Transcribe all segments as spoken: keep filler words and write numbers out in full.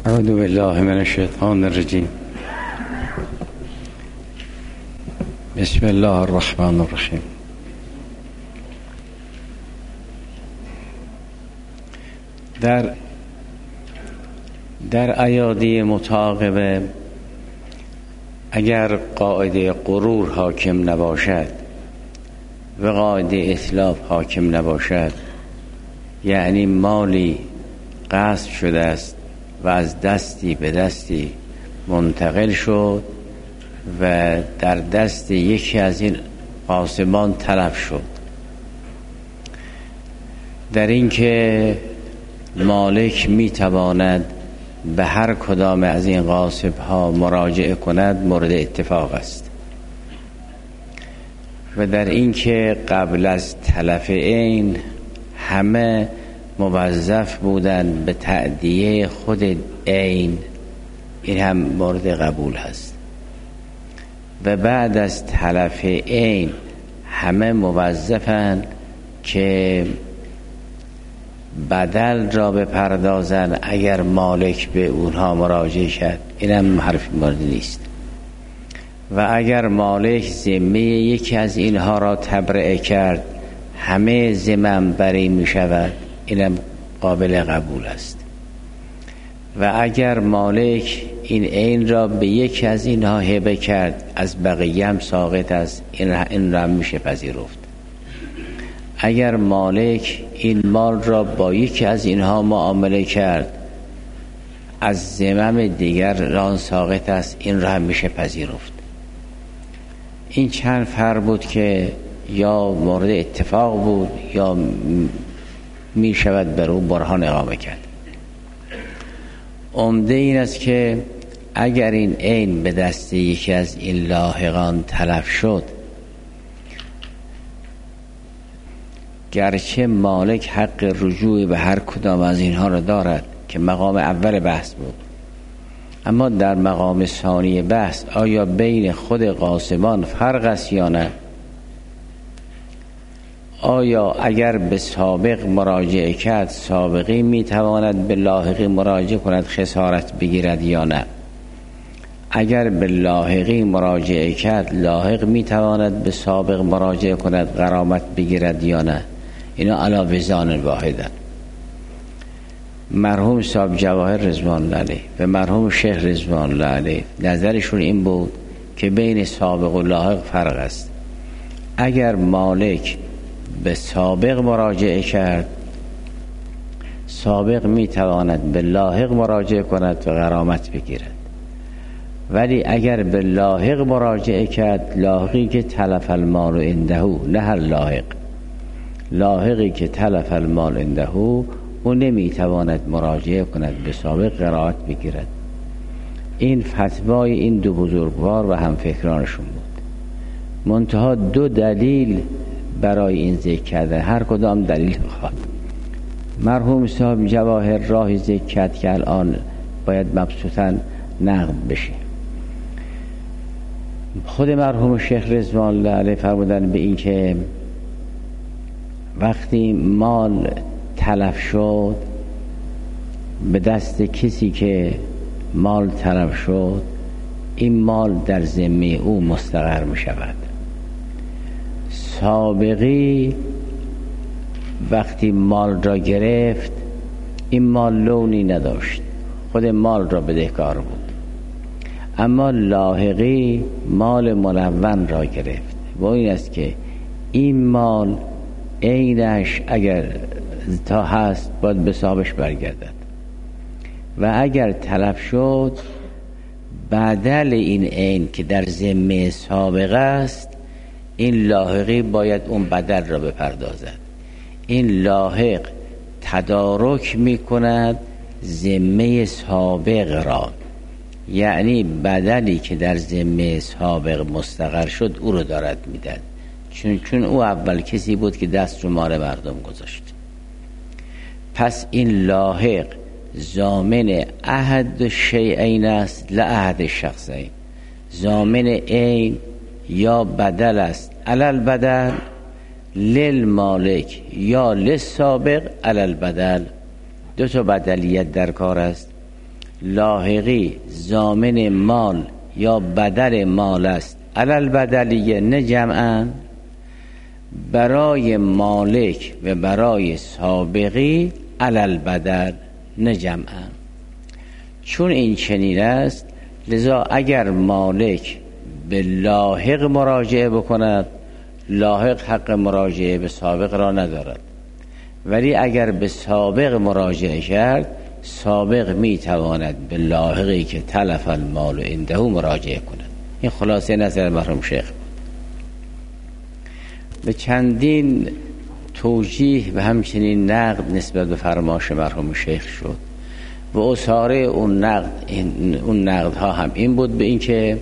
اعوذ بالله من الشیطان الرجیم. بسم الله الرحمن الرحیم. در در ایادی متعاقبه اگر قاعده غرور حاکم نباشد و قاعده اتلاف حاکم نباشد، یعنی مالی غصب شده است و از دستی به دستی منتقل شد و در دست یکی از این غاصبان تلف شد، در این که مالک میتواند به هر کدام از این غاصب ها مراجعه کند مورد اتفاق است، و در این که قبل از تلف عین همه موظف بودن به تأدیه خود عین، این هم مورد قبول هست، و بعد از تلف عین همه موظفن که بدل را بپردازن اگر مالک به اونها مراجعه کرد، این هم حرف مورد نیست. و اگر مالک ذمه یکی از اینها را تبرئه کرد همه ذمم بری می شود، اینم قابل قبول است. و اگر مالک این عین را به یکی از اینها هبه کرد از بقیه هم ساقط است، این را میشه پذیرفت. اگر مالک این مال را با یکی از اینها معامله کرد از ذمم دیگر آن ساقط است، این را هم میشه پذیرفت. این چند فرق بود که یا مورد اتفاق بود یا می شود بر او برهان اقامه کرد. عمده این است که اگر این عین به دست یکی از این لاحقان تلف شد، گرچه مالک حق رجوع به هر کدام از اینها را دارد که مقام اول بحث بود، اما در مقام ثانی بحث آیا بین خود غاصبان فرق است یا نه؟ آیا اگر به سابق مراجعه کرد سابقی میتواند به لاحقی مراجعه کند خسارت بگیرد یا نه؟ اگر به لاحقی مراجعه کرد لاحق میتواند به سابق مراجعه کند غرامت بگیرد یا نه؟ اینا علی وزان واحدن. مرحوم صاحب جواهر رضوان الله علیه و مرحوم شیخ رضوان الله علیه نظرشون این بود که بین سابق و لاحق فرق است. اگر مالک به سابق مراجعه کرد، سابق میتواند به لاحق مراجعه کند و غرامت بگیرد، ولی اگر به لاحق مراجعه کرد، لاحقی که تلف المال عنده، نه هر لاحق، لاحقی که تلف المال عنده او نمیتواند مراجعه کند به سابق غرامت بگیرد. این فتوای این دو بزرگوار و همفکرانشون بود. منتها دو دلیل برای این ذکر کردن، هر کدام دلیل خواهد. مرحوم صاحب جواهر راهی ذکر کرد که الان باید مبسوطاً نقد بشه. خود مرحوم شیخ رضوان الله علیه فرمودن به این که وقتی مال تلف شد به دست کسی که مال تلف شد، این مال در ذمه او مستقر می شود. سابقی وقتی مال را گرفت این مال لونی نداشت، خود مال را بدهکار بود، اما لاحقی مال ملون را گرفت و این است که این مال عینش اگر تا هست باید به صاحبش برگردد و اگر تلف شد بدل این عین که در ذمه سابق است، این لاحقی باید اون بدل را بپردازد. این لاحق تدارک می کند ذمه سابق را، یعنی بدلی که در ذمه سابق مستقر شد او رو دارد میدن، چون چون او اول کسی بود که دست رو مال مردم گذاشت. پس این لاحق ضامن عهد شیئین است لا عهد شخصین. ضامن عین یا بدل است علل بدل للمالک یا للسابق علل بدل. دو تا بدلیت در کار است. لاحقی ضامن مال یا بدل مال است علل بدلیه نه جمعا، برای مالک و برای سابقی علل بدل نه جمعا. چون این چنین است لذا اگر مالک به لاحق مراجعه بکند، لاحق حق مراجعه به سابق را ندارد، ولی اگر به سابق مراجعه کرد سابق می تواند به لاحقی که تلف المال عنده مراجعه کند. این خلاصه نظر مرحوم شیخ. به چندین توجیه و همچنین نقد نسبت به فرمایش مرحوم شیخ شد و اصاره اون نقد این اون نقدها هم این بود به این که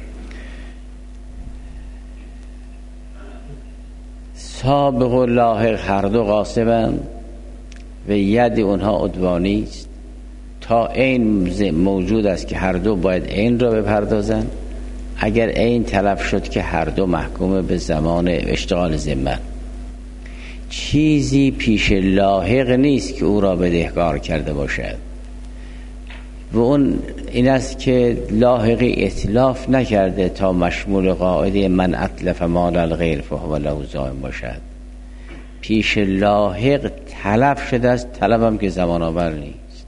سابق و لاحق هر دو غاصبند و ید اونها عدوانی است. تا این موجود است که هر دو باید این را بپردازند. اگر این تلف شد که هر دو محکوم به زمان اشتغال ذمه. چیزی پیش لاحق نیست که او را بدهکار کرده باشد و اون این است که لاحقی اتلاف نکرده تا مشمول قاعده من اتلف مال الغیر فهو له ضامن باشد. پیش لاحق تلف شده است، تلف هم که زمان آور نیست.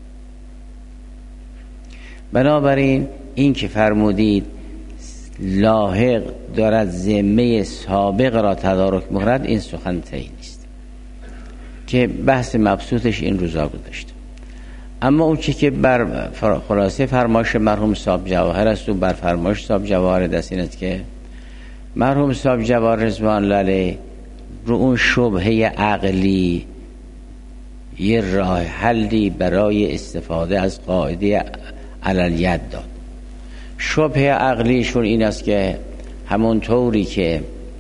بنابراین این که فرمودید لاحق دارد ذمه سابق را تدارک می‌کند، این سخن طی نیست که بحث مبسوطش این روزا گذشته. اما اون چی که بر خلاصه فرمایش مرحوم صاحب جواهر است و بر فرمایش صاحب جواهر دست این است که مرحوم صاحب جواهر رضوان الله علیه رو اون شبهه عقلی یه راه حلی برای استفاده از قاعده علل ید داد. شبهه عقلیشون این است که همون طوری که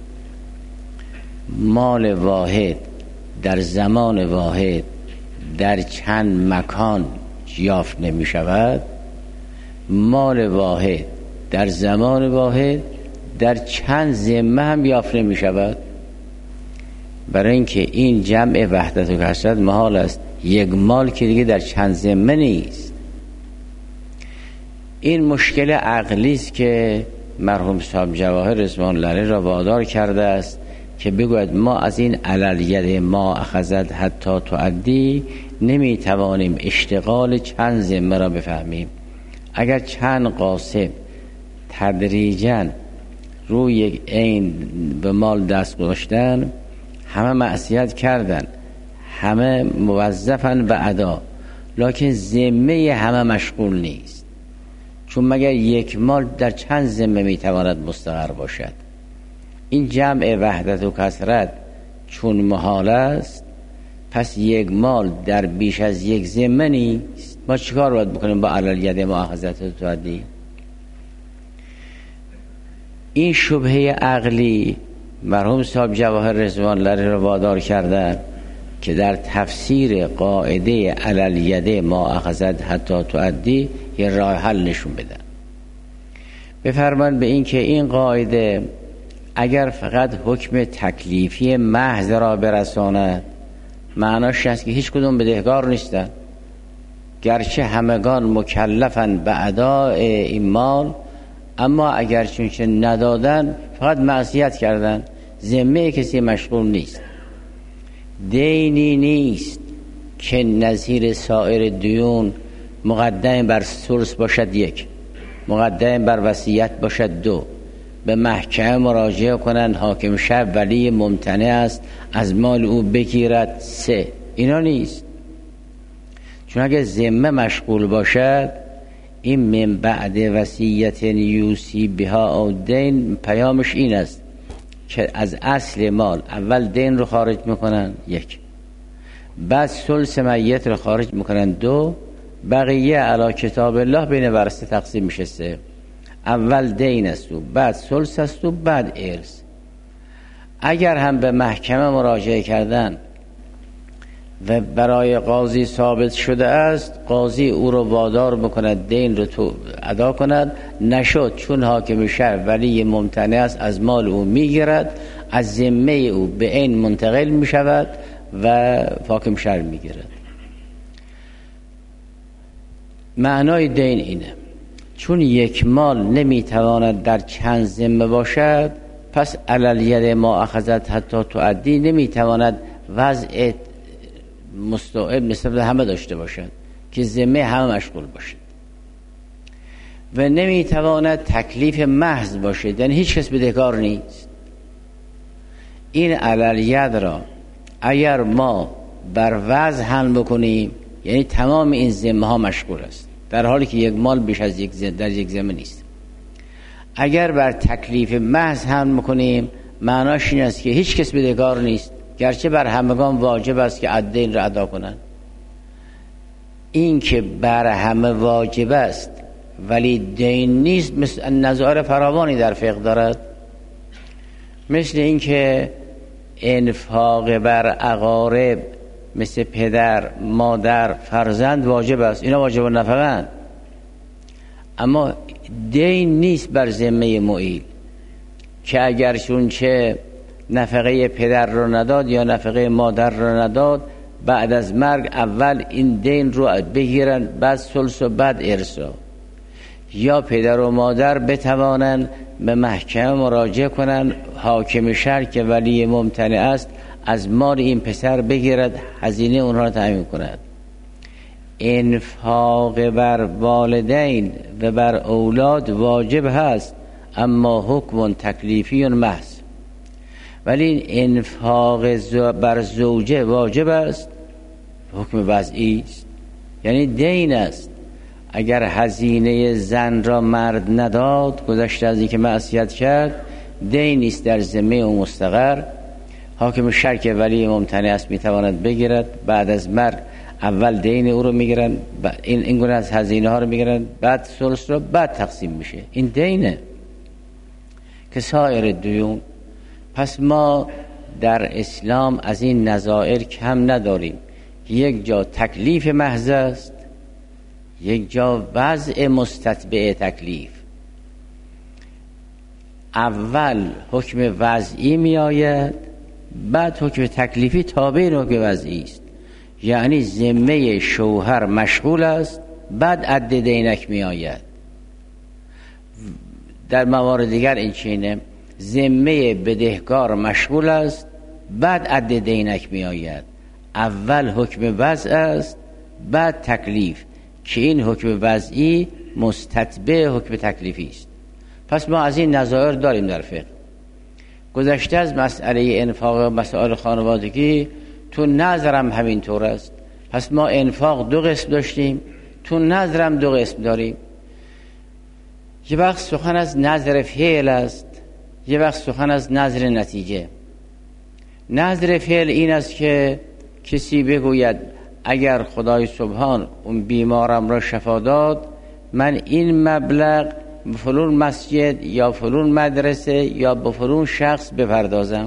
مال واحد در زمان واحد در چند مکان یافت نمی شود، مال واحد در زمان واحد در چند ذمه هم یافت نمی شود. برای اینکه این جمع وحدت و کثرت محال است، یک مال که دیگه در چند ذمه نیست. این مشکل عقلی است که مرحوم صاحب جواهر رضوان الله علیه را وادار کرده است که بگوید ما از این علل ید ما اخذت حتی تعدی نمی توانیم اشتغال چند ذمه را بفهمیم. اگر چند قاسم تدریجاً روی یک عین به مال دست گذاشتن، همه معصیت کردن، همه موظفن به ادا، لکن ذمه همه مشغول نیست. چون مگر یک مال در چند ذمه میتواند مستقر باشد؟ این جمع وحدت و کثرت چون محال است، پس یک مال در بیش از یک ذمه نیست. ما چیکار باید بکنیم با علل ید مؤاخذت و تعدی؟ این شبهه عقلی مرحوم صاحب جواهر رضوان الله را وادار کردن که در تفسیر قاعده علل ید مؤاخذت حتی تعدی یه راه حل نشون بدن. بفرمان به این که این قاعده اگر فقط حکم تکلیفی محض را برساند، معناش است که هیچ کدوم بدهکار نیستن، گرچه همگان مکلفن به اداء این مال، اما اگر چونچه ندادن فقط معصیت کردن، ذمه کسی مشغول نیست. دینی نیست که نظیر سایر دیون مقدم بر ثلث باشد یک، مقدم بر وصیت باشد دو، به محکمه مراجعه کنن حاکم شب ولی ممتنع است از مال او بگیرد سه. اینا نیست. چون اگه ذمه مشغول باشد، این من بعد وصیت یوسی بها او دین، پیامش این است که از اصل مال اول دین رو خارج میکنن یک، بعد ثلث میت رو خارج میکنن دو، بقیه علی کتاب الله بین ورثه تقسیم میشه سه. اول دین است و بعد ثلث است و بعد ارث. اگر هم به محکمه مراجعه کردن و برای قاضی ثابت شده است، قاضی او رو وادار بکند دین رو تو ادا کند، نشد چون حاکم شهر ولی ممتنع است از مال او میگیرد، از ذمه او به این منتقل میشود و حاکم شهر میگیرد. معنای دین اینه، چون یک مال نمیتواند در چند ذمه باشد، پس علالید ما اخذت حتی تؤدی نمیتواند وضع مستوعب نسبت به همه داشته باشد که ذمه همه مشغول باشد و نمیتواند تکلیف محض باشد، یعنی هیچ کس بدهکار نیست. این علالید را اگر ما بر وضع حمل بکنیم، یعنی تمام این ذمه ها مشغول است، در حالی که یک مال بیش از یک ذمه در یک ذمه نیست. اگر بر تکلیف محض حمل بکنیم، معناش این است که هیچ کس بدهکار نیست، گرچه بر همگان واجب است که الدین را ادا کنند. این که بر همه واجب است ولی دین نیست، مثل نظائر فراوانی در فقه دارد، مثل این که انفاق بر اقارب مثل پدر، مادر، فرزند واجب است، اینا واجب النفقه‌اند، اما دین نیست بر ذمه معیل، که اگر چون چه نفقه پدر رو نداد یا نفقه مادر رو نداد، بعد از مرگ اول این دین رو بگیرن، بعد ثلث و بعد ارثا، یا پدر و مادر بتوانن به محکمه مراجعه کنن، حاکم شهر که ولی ممتنع است از مال این پسر بگیرد، هزینه اونها را تامین کند. انفاق بر والدین و بر اولاد واجب هست، اما حکم تکلیفی محض. ولی این انفاق بر زوجه واجب است، حکم وضعی است، یعنی دین است. اگر هزینه زن را مرد نداد، گذشته از اینکه معصیت کرد، دین است در ذمه و مستقر. حاکم شهر که ولی ممتنع است میتواند بگیرد، بعد از مرگ اول دین او رو میگیرن، این این گونه از هزینه ها رو میگیرن، بعد ثلث رو بعد تقسیم میشه. این دینه که سایر دیون. پس ما در اسلام از این نظائر کم نداریم. یک جا تکلیف محض است، یک جا وضع مستتبع تکلیف. اول حکم وضعی می آید، بعد حکم تکلیفی تابع حکم وضعی است. یعنی ذمه شوهر مشغول است، بعد عد دینک می آید. در موارد دیگر این چینه، ذمه بدهکار مشغول است، بعد عد دینک می آید. اول حکم وضع است، بعد تکلیف، که این حکم وضعی مستتبع حکم تکلیفی است. پس ما از این نظائر داریم در فقه. گذشته از مسئله انفاق و مسائل خانوادگی، تو نظرم همین طور است. پس ما انفاق دو قسم داشتیم، تو نظرم دو قسم داریم. یه وقت سخن از نظر فعل است، یه وقت سخن از نظر نتیجه. نظر فعل این است که کسی بگوید اگر خدای سبحان اون بیمارم را شفا داد، من این مبلغ به فلان مسجد یا فلان مدرسه یا به فلان شخص بپردازم،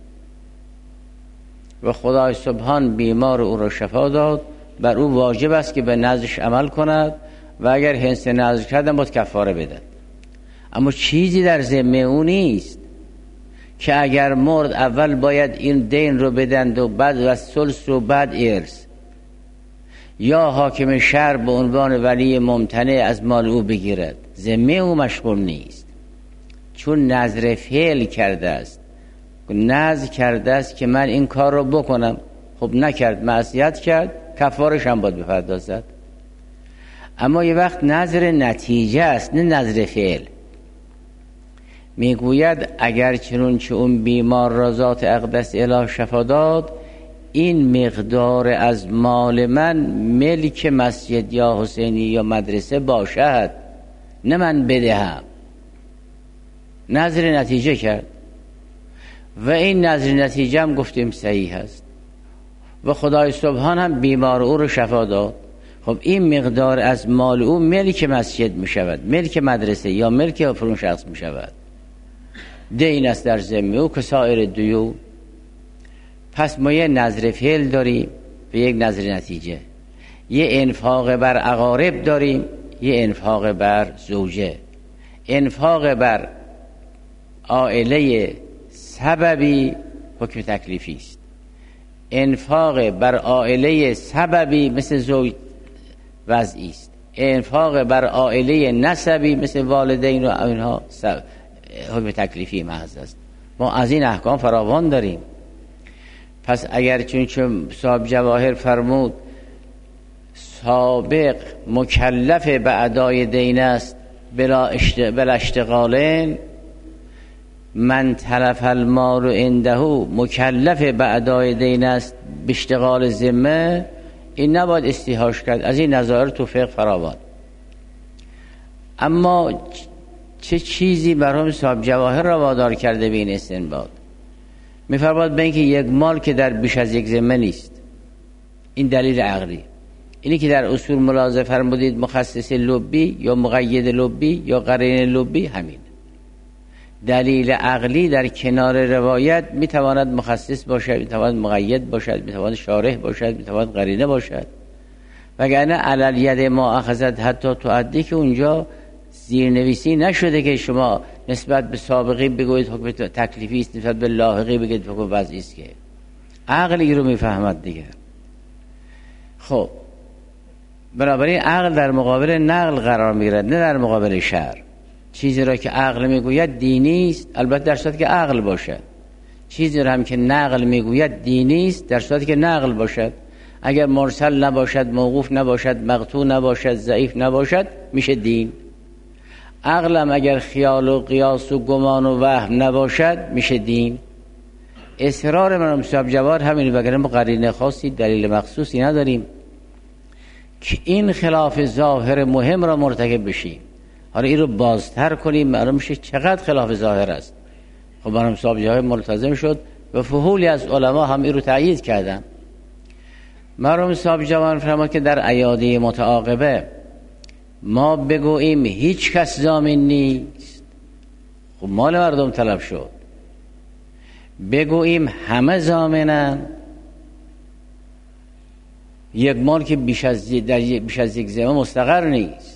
و خدای سبحان بیمار او را شفا داد، بر او واجب است که به نذرش عمل کند، و اگر حنث نذر کردن باید کفاره بدهد. اما چیزی در ذمه او نیست که اگر مرد اول باید این دین رو بدند و بعد و ثلث و بعد ارث، یا حاکم شهر به عنوان ولی ممتنع از مال او بگیرد. ذمه او مشغول نیست، چون نذر فعل کرده است. نذر کرده است که من این کار رو بکنم، خب نکرد، معصیت کرد، کفارش هم باید بپردازد. اما یه وقت نذر نتیجه است، نه نذر فعل. میگوید اگر چنون که اون بیمار را ذات اقدس اله شفا داد، این مقدار از مال من ملک مسجد یا حسینی یا مدرسه باشد، نه من بدهم. نظر نتیجه کرد و این نظر نتیجه هم گفتیم صحیح هست، و خدای سبحان هم بیمار او رو شفا داد. خب این مقدار از مال او ملک مسجد می شود، ملک مدرسه یا ملک فلان شخص می شود. دین است در ذمه او که سایر دیون. پس ما یه نظر فعل داریم و یک نظر نتیجه، یه انفاق بر اقارب داریم، یه انفاق بر زوجه. انفاق بر عائله سببی حکم تکلیفی است، انفاق بر عائله سببی مثل زوج وضعی است. انفاق بر عائله نسبی مثل والدین و اینها حکم تکلیفی محض است. ما از این احکام فراوان داریم. پس اگر چون چون صاحب جواهر فرمود سابق مکلف به ادای دین است بلا اشتغالین، من تلف المال عنده مکلف به ادای دین است به اشتغال ذمه، این نباید استیحاش کرد. از این نظایر تو فقه فراوان. اما چه چیزی مرحوم صاحب جواهر را وادار کرده به این استنباط؟ می‌فرماید به اینکه یک مال که در بیش از یک ذمه نیست، این دلیل عقلی. اینی که در اصول ملاحظه فرمودید مخصص لبی یا مقید لبی یا قرین لبی، همین دلیل عقلی در کنار روایت میتواند مخصص باشد، میتواند مقید باشد، میتواند شارح باشد، میتواند قرینه باشد. وگرنه علل ید ما اخذت حتی تعدی که اونجا زیرنویسی نشده که شما نسبت به سابقی بگویید حکم تکلیفی است، نسبت به لاحقی بگید حکم وضعی است، که عقلی رو میفهمد دیگه. خب بنابراین عقل در مقابل نقل قرار میگیرد، نه در مقابل شرع. چیزی را که عقل میگوید دینی است، البته در صورتی که عقل باشد. چیزی را هم که نقل میگوید دینی است در صورتی که نقل باشد. اگر مرسل نباشد، موقوف نباشد، مقطوع نباشد، ضعیف نباشد، میشه دین. عقل هم اگر خیال و قیاس و گمان و وهم نباشد، میشه دین. اصرار من صاحب جواهر همین، وگرنه ما قرینه خاصی دلیل مخصوصی نداریم که این خلاف ظاهر مهم را مرتکب بشیم. حالا این رو بازتر کنیم معلوم میشه چقدر خلاف ظاهر است. خب مرحوم صاحب جواهر ملتزم شد و فحولی از علما هم این رو تأیید کردن. مرحوم صاحب جواهر فرمود که در ایادی متعاقبه ما بگوییم هیچ کس ضامن نیست، خب مال مردم طلب شد. بگوییم همه ضامنن، یک مال که بیش از در بیش از یک ذمه مستقر نیست.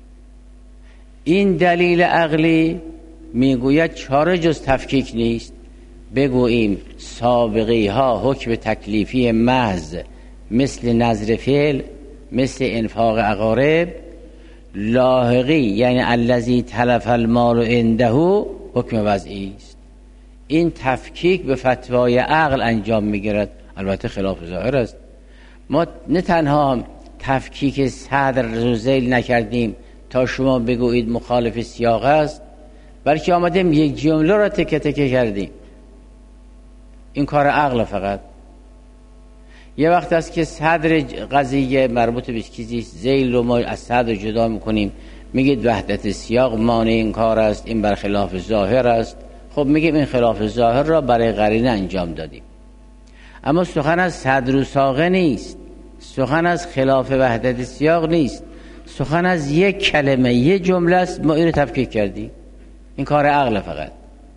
این دلیل عقلی میگوید چاره جز تفکیک نیست. بگوییم سابقی ها حکم تکلیفی محض مثل نظر فعل، مثل انفاق اقارب، لاحقی یعنی الذی تلف المال عنده حکم وضعی است. این تفکیک به فتوای عقل انجام میگیرد، البته خلاف ظاهر است. ما نه تنها تفکیک صدر رو ذیل نکردیم تا شما بگویید مخالف سیاق است، بلکه آمدیم یک جمله را تکه تکه کردیم. این کار عقل فقط. یه وقت است که صدر قضیه مربوط به چیزی ذیل رو ما از صدر جدا میکنیم، میگید وحدت سیاق مانع این کار است، این برخلاف ظاهر است. خب میگیم این خلاف ظاهر را برای قرینه انجام دادیم. اما سخن از صدر و ساقه نیست، سخن از خلاف وحدت سیاق نیست، سخن از یک کلمه یک جمله است، ما اینو تفکیک کردیم. این کار عقل فقط.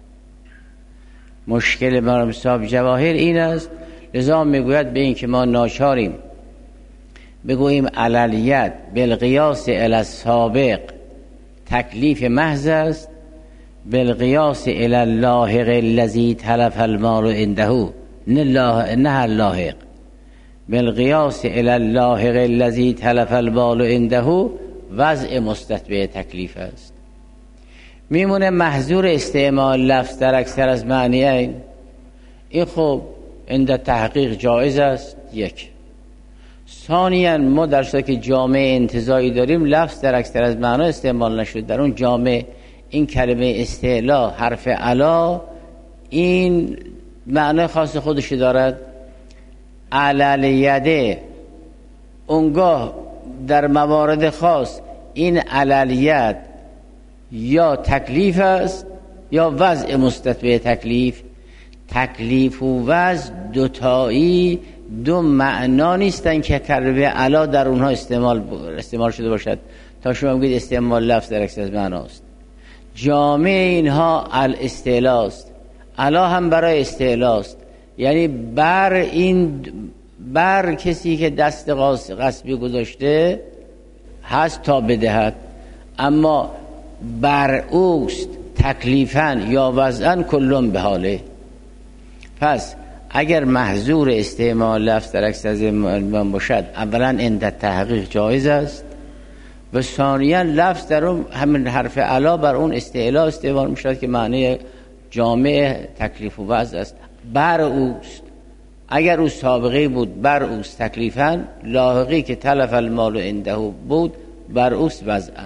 مشکل مرحوم صاحب جواهر این است، لذا میگوید به این که ما ناچاریم بگوییم علیت بالقیاس الی السابق تکلیف محض است، بالقیاس الی اللاحق الذی تلف المال عنده، نه نه اللاحق، بالقیاس الی اللاحق الذی تلف المال عنده وضع مستتبع تکلیف است. میمونه محظور استعمال لفظ در اکثر از معنیین. این خب عند تحقیق جایز است. یک. ثانیاً ما در صورتی که جامعه انتزاعی داریم لفظ در اکثر از معنا استعمال نشد. در اون جامعه این کلمه استعلا حرف علا این معنی خاص خودش دارد. علل یده اونگاه در موارد خاص این عللیت یا تکلیف است یا وضع مستتبع تکلیف. تکلیف و وضع دوتایی دو معنا نیستن که کلمه علا در اونها استعمال استعمال شده باشد تا شما بگید استعمال لفظ در اکثر از معناست. جامع اینها الاستعلاست، علا هم برای استعلاست، یعنی بر این بر کسی که دست غصبی گذاشته هست تا بدهد، اما بر اوست تکلیفاً یا وضعاً کلون به حاله. پس اگر محظور استعمال لفظ در اکثر از من باشد، اولا عند تحقیق جایز است و ثانیا لفظ در اون همین حرف علا بر اون استعلا استعمال میشد که معنی جامع تکلیف و وضع است. بر اوست، اگر او سابقه بود بر اوست تکلیفاً، لاحقی که تلف المال عنده بود بر اوست وضعاً.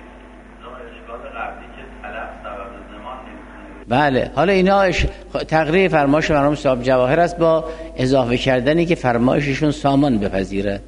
بله، حالا اینا تقریر فرمایش مرحوم صاحب جواهر است با اضافه کردنی که فرمایششون سامان بپذیرد.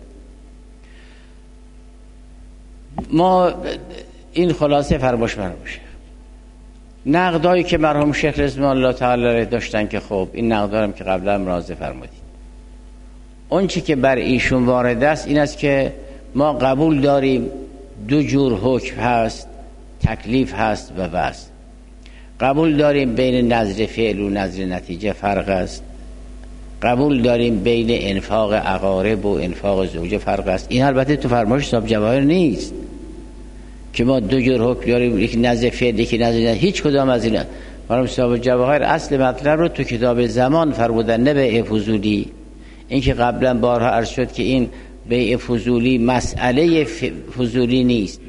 ما این خلاصه فرمایش مرموشه. نقدایی که مرحوم شیخ رضوان الله تعالی داشتن که خب این نقدا هم که قبلا مراجعه فرمودید، اون چی که بر ایشون وارد است این است که ما قبول داریم دو جور حکم هست، تکلیف هست و وضع. قبول داریم بین نظر فعل و نظر نتیجه فرق است. قبول داریم بین انفاق اقارب و انفاق زوجه فرق است. این البته تو فرمایش صاحب جواهر نیست که ما دو جور حکم داریم، یکی نظر فعل یکی نظر نتیجه. هیچ کدام از اینا مرحوم صاحب جواهر اصل مطلب رو تو کتاب زمان فرمودن، نه بیع فضولی. این که قبلا بارها عرض شد که این بیع فضولی مسئله فضولی نیست،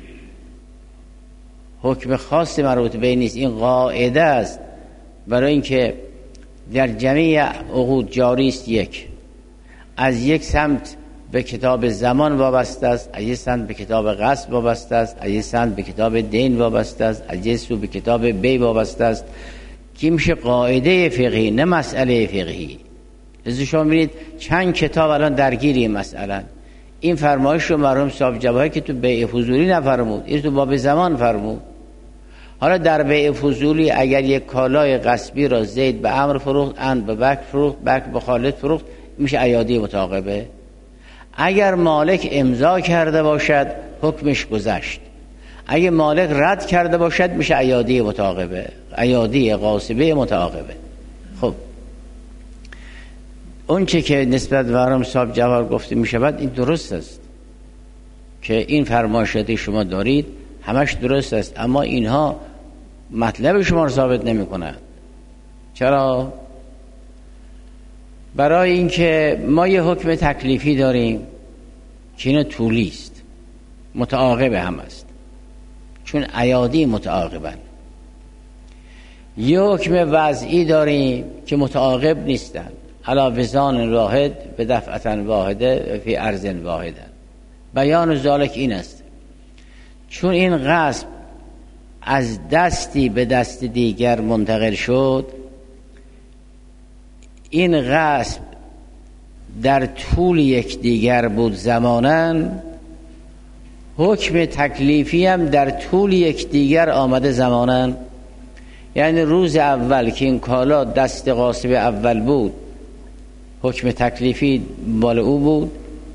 حکم خاص مربوط به نیست، این قاعده است برای اینکه در جمعی عقود جاری است. یک از یک سمت به کتاب زمان وابسته است، از یک سمت به کتاب غصب وابسته است، از یک سمت به کتاب دین وابسته است، از یک سو به کتاب بی وابسته است که میشه قاعده فقهی نه مسئله فقهی. لذا شما می‌بینید چند کتاب الان درگیری مثلا این فرمایش رو مرحوم صاحب جواهر که تو بیع فضولی نفرمود، این تو باب زمان فرمود. حالا در بیع فضولی اگر یک کالای غصبی را زید به عمرو فروخت، عمرو به بکر فروخت، بکر به خالد فروخت، میشه ایادی متعاقبه. اگر مالک امضا کرده باشد حکمش گذشت، اگه مالک رد کرده باشد میشه ایادی متعاقبه، ایادی غاصبه متعاقبه. خب اون چه که نسبت به مرحوم صاحب جواهر گفته میشود این درست است که این فرمایشاتی شما دارید همش درست است، اما اینها مطلب شما رو ثابت نمی کنند. چرا؟ برای اینکه ما یه حکم تکلیفی داریم که اینو طولی است، متعاقب هم است، چون ایادی متعاقبن. یه حکم وضعی داریم که متعاقب نیستن، علا وزان واحد به دفعتن واحده فی ارض واحده. بیان ذالک این است چون این غصب از دستی به دست دیگر منتقل شد، این غصب در طول یک دیگر بود زماناً، حکم تکلیفی هم در طول یک دیگر آمده زماناً. یعنی روز اول که این کالا دست غاصب اول بود حکم تکلیفی بال او بود،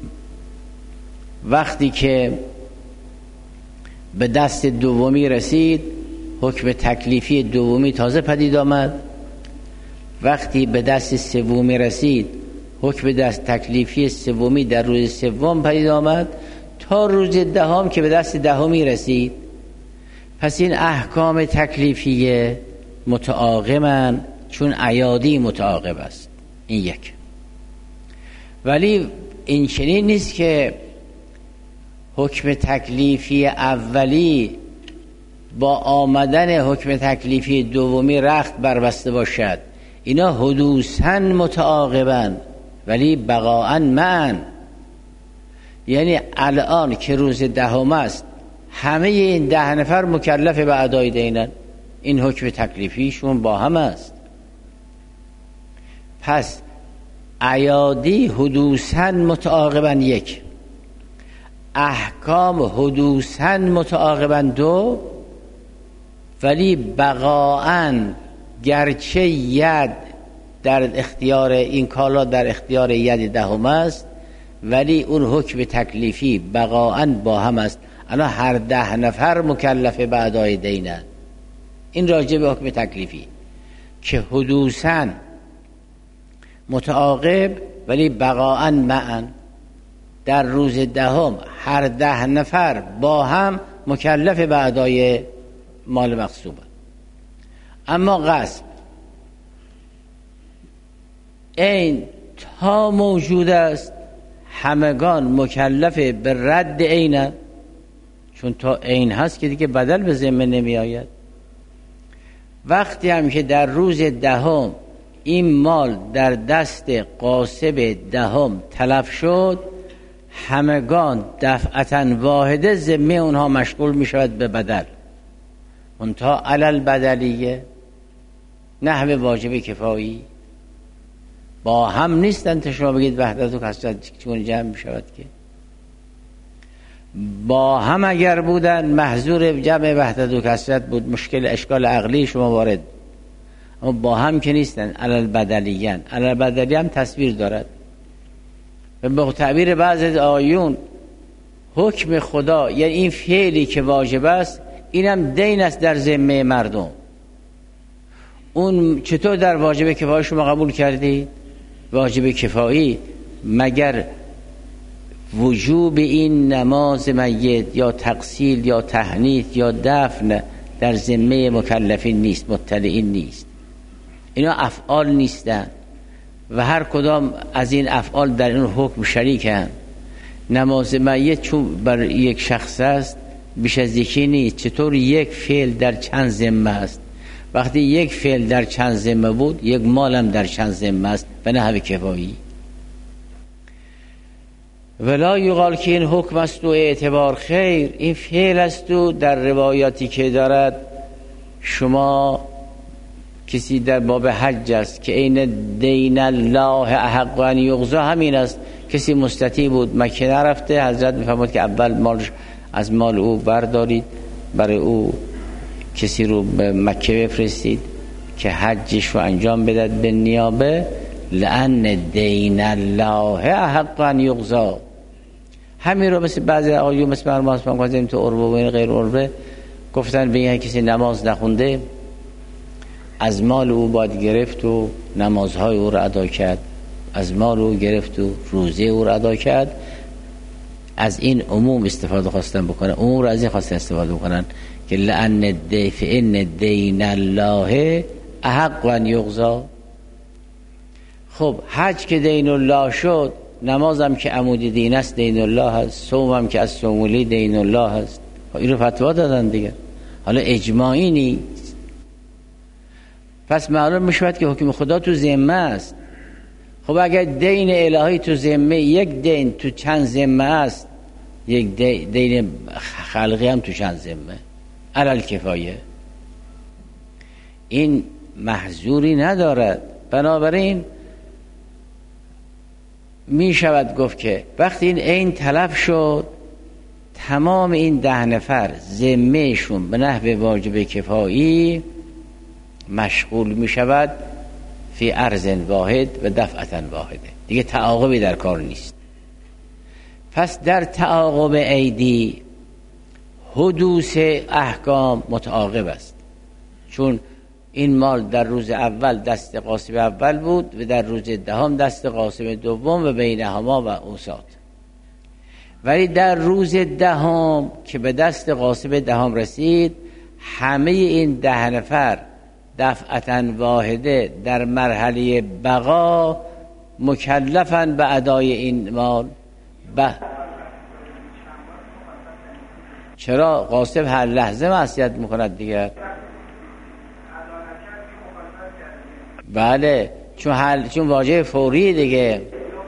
وقتی که به دست دومی رسید حکم تکلیفی دومی تازه پدید آمد، وقتی به دست سومی رسید حکم دست تکلیفی سومی در روز سوم پدید آمد، تا روز دهم که به دست دهمی رسید. پس این احکام تکلیفیه متعاقبن چون ایادی متعاقب است. این یک. ولی این چنین نیست که حکم تکلیفی اولی با آمدن حکم تکلیفی دومی رخت بربسته باشد. اینا حدوثاً متعاقبن ولی بقاءً معاً. یعنی الان که روز دهم است همه این ده نفر مکلف به ادای دینن، این حکم تکلیفیشون با هم است. پس ایادی حدوثاً متعاقبن یک، احکام حدوثاً متعاقبن دو، ولی بقاءً گرچه ید در اختیار این کالا در اختیار ید دهم است ولی اون حکم تکلیفی بقاءً با هم است. الان هر ده نفر مکلف به ادای دینن. این راجع به حکم تکلیفی که حدوثاً متعاقب ولی بقاءً معاً. در روز دهم هر ده نفر با هم مکلف به ادای مال مغصوب. اما غصب این تا موجود است همگان مکلف به رد عینند، چون تا عین هست که دیگه بدل به ذمه نمی آید. وقتی هم که در روز دهم این مال در دست غاصب دهم تلف شد، همگان دفعتاً واحده ذمه اونها مشغول می شود به بدل، منتها علل بدلیه، نحو واجب کفایی. با هم نیستن تا شما بگید وحدت و کثرت چون جمع می شود که با هم اگر بودن محظور جمع وحدت و کثرت بود، مشکل اشکال عقلی شما وارد، اما با هم که نیستن، علل بدلیان. علل بدلی هم تصویر دارد و به تعبیر بعض از آیون حکم خدا، یعنی این فعلی که واجب است اینم دین است در ذمه مردم. اون چطور در واجب کفایی شما قبول کردید؟ واجب کفایی مگر وجوب این نماز میت یا تغسیل یا تحنیط یا دفن در ذمه مکلفین نیست، مطلعین نیست. اینا افعال نیستن و هر کدام از این افعال در این حکم شریکن. نماز میت چون بر یک شخص است بیش از یکی نیست. چطور یک فعل در چند ذمه است؟ وقتی یک فعل در چند ذمه بود، یک مالم در چند ذمه است به نحو کفایی. ولا یقال که این حکم است و اعتبار خیر، این فعل است و در روایاتی که دارد شما کسی در باب حج است که این دین الله احق ان یقضی، همین است. کسی مستطیع بود مکه نرفته، حضرت میفرمود که اول مال از مال او بردارید، برای او کسی رو به مکه بفرستید که حجش رو انجام بدهد به نیابه، لأن دین الله احق ان یقضی. همین رو مثل بعضی آیون مثل مرماز مگذاریم تو عربه و این غیر عربه گفتن به این کسی نماز نخونده از مال او باید گرفت و نمازهای او رو ادا کرد، از مال او گرفت و روزه او رو ادا کرد. از این عموم استفاده خواستن بکنن، عموم رو از این خواستن استفاده بکنن که لأن فإن دین الله احق ان یقضی. خب حج که دین الله شد، نمازم که عمودی دین است دین الله هست، صومم که از صومولی دین الله هست. این رو فتوا دادن دیگه، حالا اجماعی نیست. پس معلوم میشود که حکم خدا تو ذمه است. خب اگر دین الهی تو ذمه، یک دین تو چند ذمه است، یک دین خلقی هم تو چند ذمه، علل کفایه، این محظوری ندارد. بنابراین می شود گفت که وقتی این عین تلف شد، تمام این ده نفر ذمهشون به نحو واجب کفایی مشغول می شود فی ارض واحد و دفعتا واحده، دیگه تعاقبی در کار نیست. پس در تعاقب ایدی حدوث احکام متعاقب است، چون این مال در روز اول دست غاصب اول بود و در روز دهم دست غاصب دوم و بینهما و اوساط. ولی در روز دهم که به دست غاصب دهم رسید، همه این ده نفر دفعتاً واحده در مرحله بقا مکلفن به ادای این مال. به چرا غاصب هر لحظه معصیت میکند دیگر؟ بله، چون حل چون واجب فوری دیگه.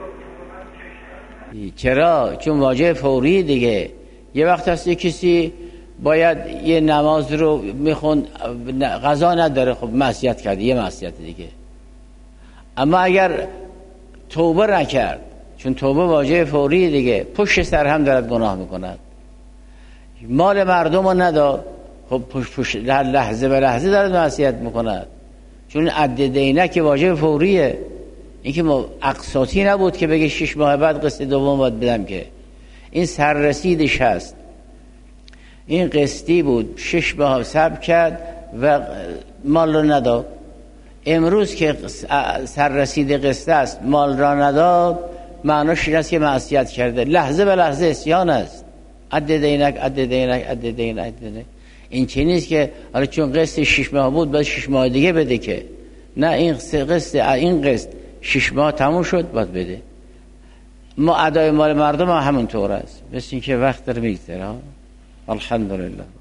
چرا؟ چون واجب فوری دیگه. یه وقت هست کسی باید یه نماز رو میخوند، قضا نداره، خب معصیت کرده، یه معصیت دیگه. اما اگر توبه نکرد، چون توبه واجب فوری دیگه، پشت سر هم دارد گناه میکند. مال مردم رو نداد، خب پشت پشت لحظه به لحظه دارد معصیت میکند، چون عد دینه که واجب فوریه. این که اقساطی نبود که بگه شش ماه بعد قسط دوم باید بدم، که این سررسیدش هست. این قسطی بود، شش ماه صبر کرد و مال رو نداد. امروز که سررسید قسط است مال را نداد، معناش این است که معصیت کرده، لحظه به لحظه اسیان است. عد دینک عد دینک عد دینک عد دینک. این چی نیست که حالا چون قسط شش ماه بود باید شش ماه دیگه بده، که نه، این قسط این قسط شش ماه تموم شد باید بده. ما ادای مال مردم هم همون طور است. مثل این که وقت داره میگذره. الحمدلله.